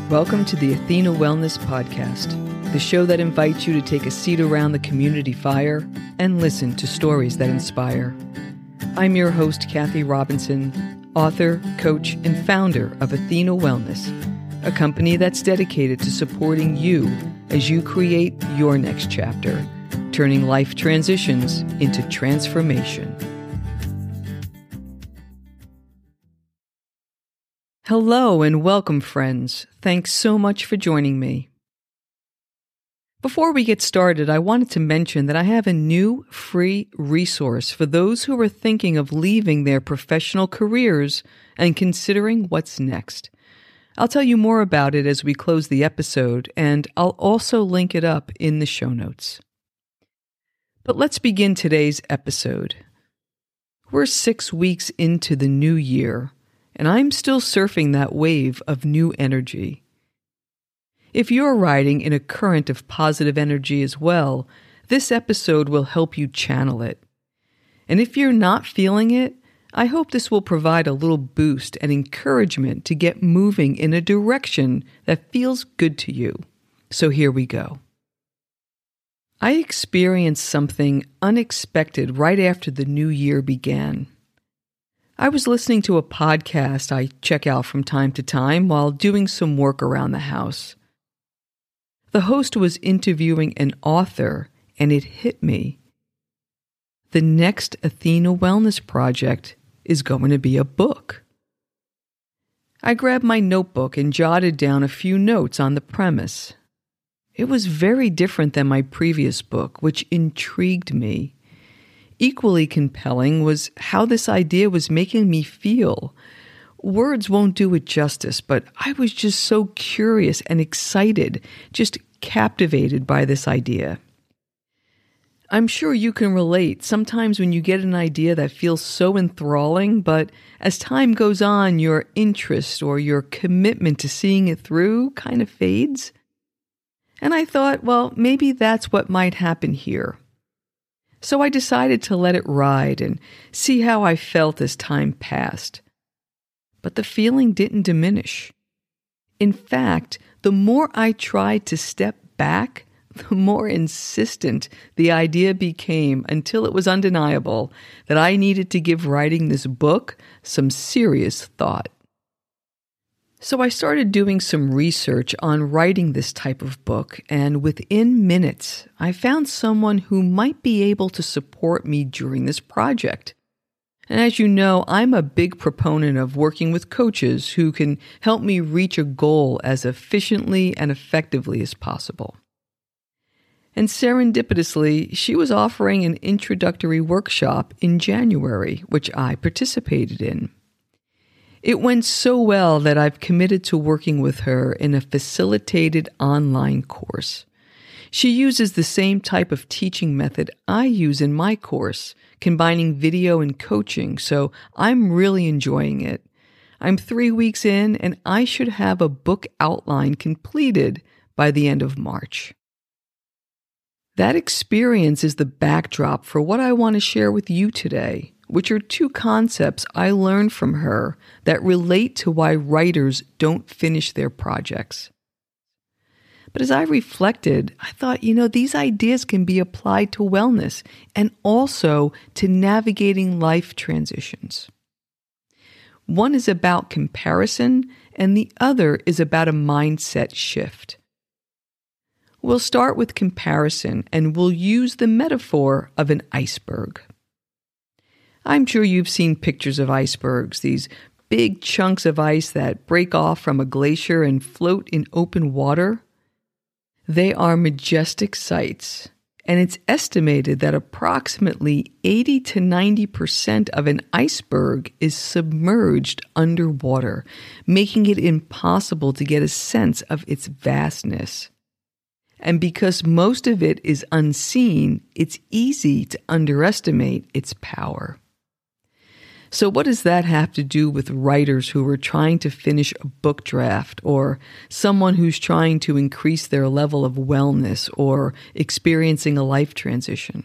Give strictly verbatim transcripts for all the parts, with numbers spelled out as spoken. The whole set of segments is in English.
Welcome to the Athena Wellness Podcast, the show that invites you to take a seat around the community fire and listen to stories that inspire. I'm your host, Kathy Robinson, author, coach, and founder of Athena Wellness, a company that's dedicated to supporting you as you create your next chapter, turning life transitions into transformation. Hello and welcome, friends. Thanks so much for joining me. Before we get started, I wanted to mention that I have a new free resource for those who are thinking of leaving their professional careers and considering what's next. I'll tell you more about it as we close the episode, and I'll also link it up in the show notes. But let's begin today's episode. We're six weeks into the new year, and I'm still surfing that wave of new energy. If you're riding in a current of positive energy as well, this episode will help you channel it. And if you're not feeling it, I hope this will provide a little boost and encouragement to get moving in a direction that feels good to you. So here we go. I experienced something unexpected right after the new year began. I was listening to a podcast I check out from time to time while doing some work around the house. The host was interviewing an author, and it hit me. The next Athena Wellness project is going to be a book. I grabbed my notebook and jotted down a few notes on the premise. It was very different than my previous book, which intrigued me. Equally compelling was how this idea was making me feel. Words won't do it justice, but I was just so curious and excited, just captivated by this idea. I'm sure you can relate. Sometimes when you get an idea that feels so enthralling, but as time goes on, your interest or your commitment to seeing it through kind of fades. And I thought, well, maybe that's what might happen here. So I decided to let it ride and see how I felt as time passed. But the feeling didn't diminish. In fact, the more I tried to step back, the more insistent the idea became until it was undeniable that I needed to give writing this book some serious thought. So I started doing some research on writing this type of book, and within minutes, I found someone who might be able to support me during this project. And as you know, I'm a big proponent of working with coaches who can help me reach a goal as efficiently and effectively as possible. And serendipitously, she was offering an introductory workshop in January, which I participated in. It went so well that I've committed to working with her in a facilitated online course. She uses the same type of teaching method I use in my course, combining video and coaching, so I'm really enjoying it. I'm three weeks in, and I should have a book outline completed by the end of March. That experience is the backdrop for what I want to share with you today, which are two concepts I learned from her that relate to why writers don't finish their projects. But as I reflected, I thought, you know, these ideas can be applied to wellness and also to navigating life transitions. One is about comparison, and the other is about a mindset shift. We'll start with comparison, and we'll use the metaphor of an iceberg. I'm sure you've seen pictures of icebergs, these big chunks of ice that break off from a glacier and float in open water. They are majestic sights, and it's estimated that approximately eighty to ninety percent of an iceberg is submerged underwater, making it impossible to get a sense of its vastness. And because most of it is unseen, it's easy to underestimate its power. So what does that have to do with writers who are trying to finish a book draft, or someone who's trying to increase their level of wellness or experiencing a life transition?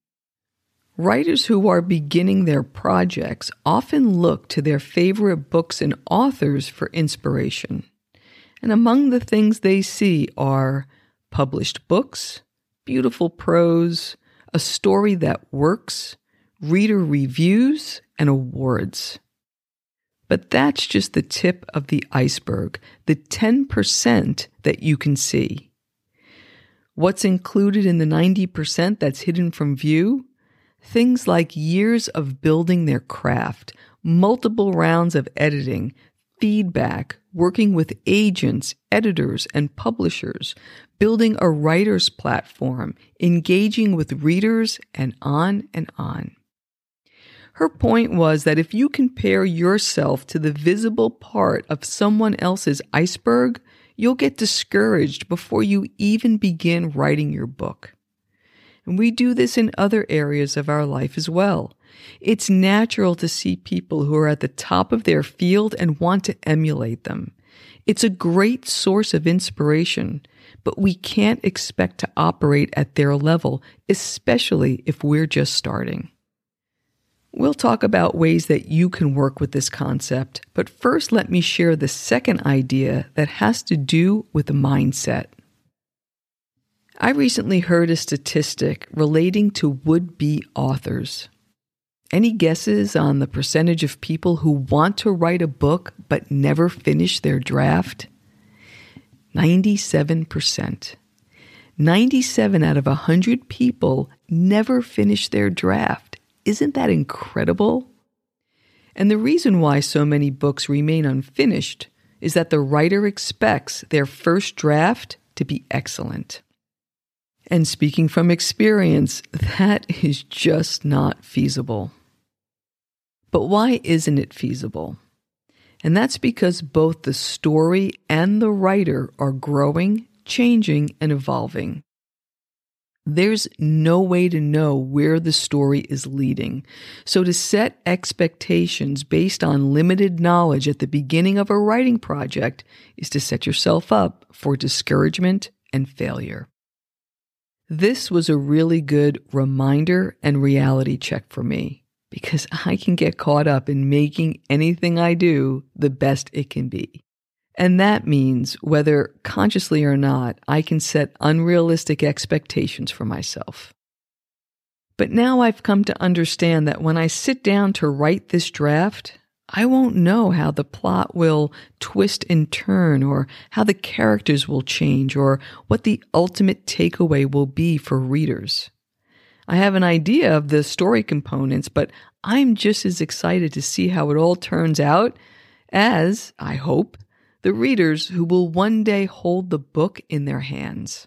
Writers who are beginning their projects often look to their favorite books and authors for inspiration. And among the things they see are published books, beautiful prose, a story that works, reader reviews, and awards. But that's just the tip of the iceberg, the ten percent that you can see. What's included in the ninety percent that's hidden from view? Things like years of building their craft, multiple rounds of editing, feedback, working with agents, editors, and publishers, building a writer's platform, engaging with readers, and on and on. Her point was that if you compare yourself to the visible part of someone else's iceberg, you'll get discouraged before you even begin writing your book. And we do this in other areas of our life as well. It's natural to see people who are at the top of their field and want to emulate them. It's a great source of inspiration, but we can't expect to operate at their level, especially if we're just starting. We'll talk about ways that you can work with this concept, but first let me share the second idea that has to do with the mindset. I recently heard a statistic relating to would-be authors. Any guesses on the percentage of people who want to write a book but never finish their draft? ninety-seven percent. ninety-seven out of one hundred people never finish their draft. Isn't that incredible? And the reason why so many books remain unfinished is that the writer expects their first draft to be excellent. And speaking from experience, that is just not feasible. But why isn't it feasible? And that's because both the story and the writer are growing, changing, and evolving. There's no way to know where the story is leading. So to set expectations based on limited knowledge at the beginning of a writing project is to set yourself up for discouragement and failure. This was a really good reminder and reality check for me, because I can get caught up in making anything I do the best it can be. And that means, whether consciously or not, I can set unrealistic expectations for myself. But now I've come to understand that when I sit down to write this draft, I won't know how the plot will twist and turn, or how the characters will change, or what the ultimate takeaway will be for readers. I have an idea of the story components, but I'm just as excited to see how it all turns out as, I hope, the readers who will one day hold the book in their hands.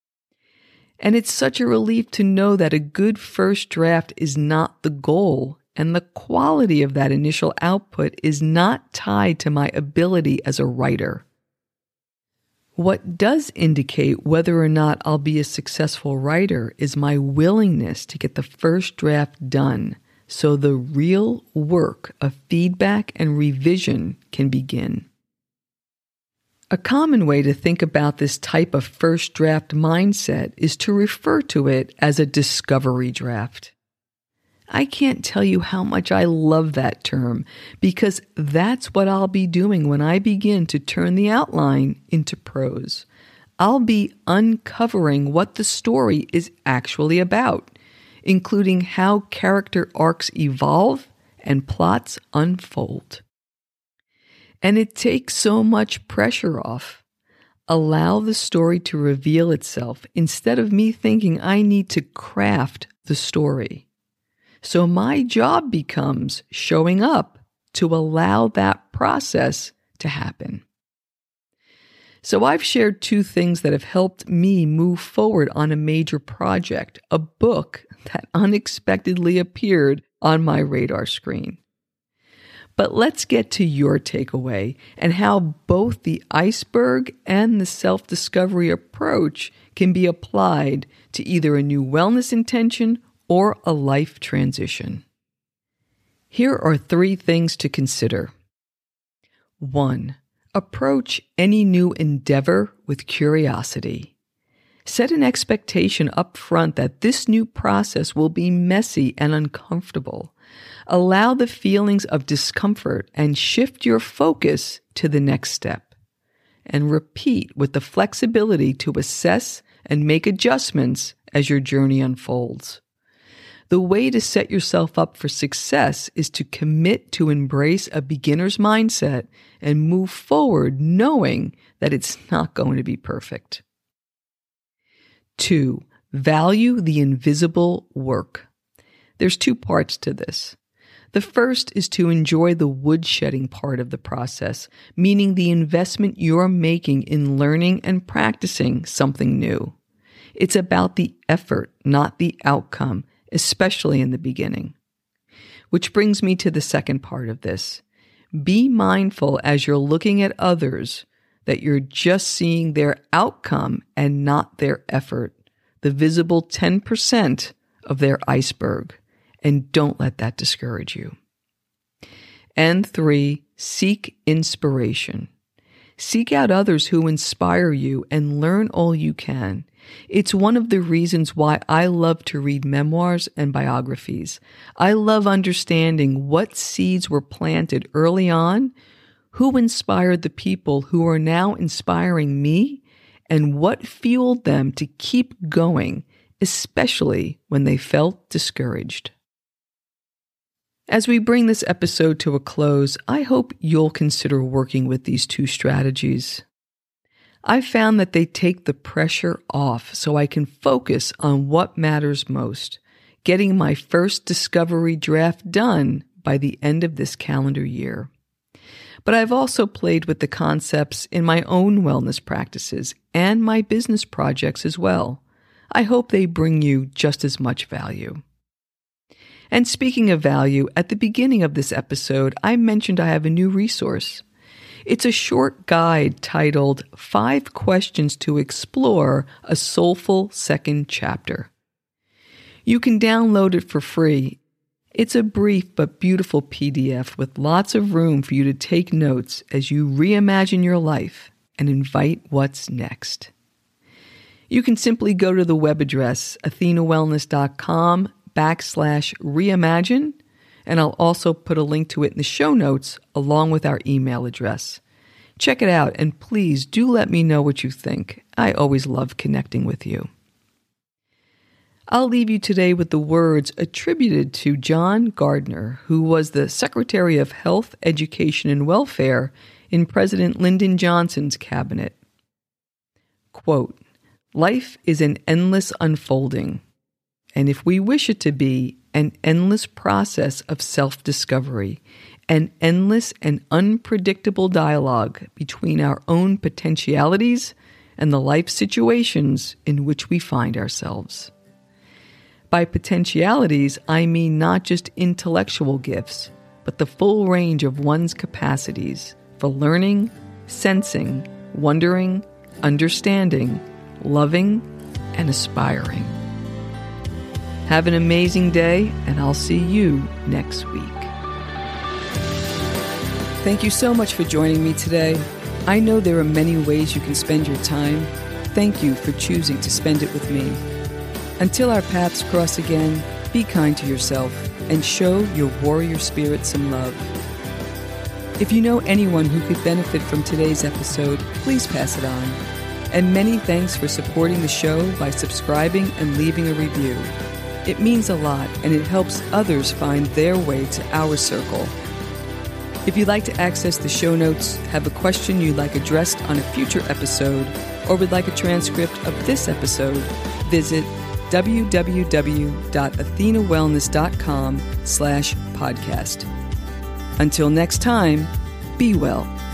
And it's such a relief to know that a good first draft is not the goal, and the quality of that initial output is not tied to my ability as a writer. What does indicate whether or not I'll be a successful writer is my willingness to get the first draft done, so the real work of feedback and revision can begin. A common way to think about this type of first draft mindset is to refer to it as a discovery draft. I can't tell you how much I love that term, because that's what I'll be doing when I begin to turn the outline into prose. I'll be uncovering what the story is actually about, including how character arcs evolve and plots unfold. And it takes so much pressure off. Allow the story to reveal itself instead of me thinking I need to craft the story. So my job becomes showing up to allow that process to happen. So I've shared two things that have helped me move forward on a major project, a book that unexpectedly appeared on my radar screen. But let's get to your takeaway and how both the iceberg and the self-discovery approach can be applied to either a new wellness intention or a life transition. Here are three things to consider. One, approach any new endeavor with curiosity. Set an expectation up front that this new process will be messy and uncomfortable. Allow the feelings of discomfort and shift your focus to the next step. and repeat with the flexibility to assess and make adjustments as your journey unfolds. The way to set yourself up for success is to commit to embrace a beginner's mindset and move forward knowing that it's not going to be perfect. Two, value the invisible work. There's two parts to this. The first is to enjoy the woodshedding part of the process, meaning the investment you're making in learning and practicing something new. It's about the effort, not the outcome, especially in the beginning. Which brings me to the second part of this. Be mindful as you're looking at others that you're just seeing their outcome and not their effort, the visible ten percent of their iceberg, and don't let that discourage you. And three, seek inspiration. Seek out others who inspire you and learn all you can. It's one of the reasons why I love to read memoirs and biographies. I love understanding what seeds were planted early on, who inspired the people who are now inspiring me, and what fueled them to keep going, especially when they felt discouraged. As we bring this episode to a close, I hope you'll consider working with these two strategies. I've found that they take the pressure off so I can focus on what matters most, getting my first discovery draft done by the end of this calendar year. But I've also played with the concepts in my own wellness practices and my business projects as well. I hope they bring you just as much value. And speaking of value, at the beginning of this episode, I mentioned I have a new resource. It's a short guide titled Five Questions to Explore a Soulful Second Chapter. You can download it for free. It's a brief but beautiful P D F with lots of room for you to take notes as you reimagine your life and invite what's next. You can simply go to the web address athenawellness.com backslash reimagine, and I'll also put a link to it in the show notes along with our email address. Check it out, and please do let me know what you think. I always love connecting with you. I'll leave you today with the words attributed to John Gardner, who was the Secretary of Health, Education, and Welfare in President Lyndon Johnson's cabinet. Quote, "Life is an endless unfolding, and if we wish it to be, an endless process of self-discovery, an endless and unpredictable dialogue between our own potentialities and the life situations in which we find ourselves." By potentialities, I mean not just intellectual gifts, but the full range of one's capacities for learning, sensing, wondering, understanding, loving, and aspiring. Have an amazing day, and I'll see you next week. Thank you so much for joining me today. I know there are many ways you can spend your time. Thank you for choosing to spend it with me. Until our paths cross again, be kind to yourself and show your warrior spirit some love. If you know anyone who could benefit from today's episode, please pass it on. And many thanks for supporting the show by subscribing and leaving a review. It means a lot, and it helps others find their way to our circle. If you'd like to access the show notes, have a question you'd like addressed on a future episode, or would like a transcript of this episode, visit www.athenawellness.com slash podcast. Until next time, be well.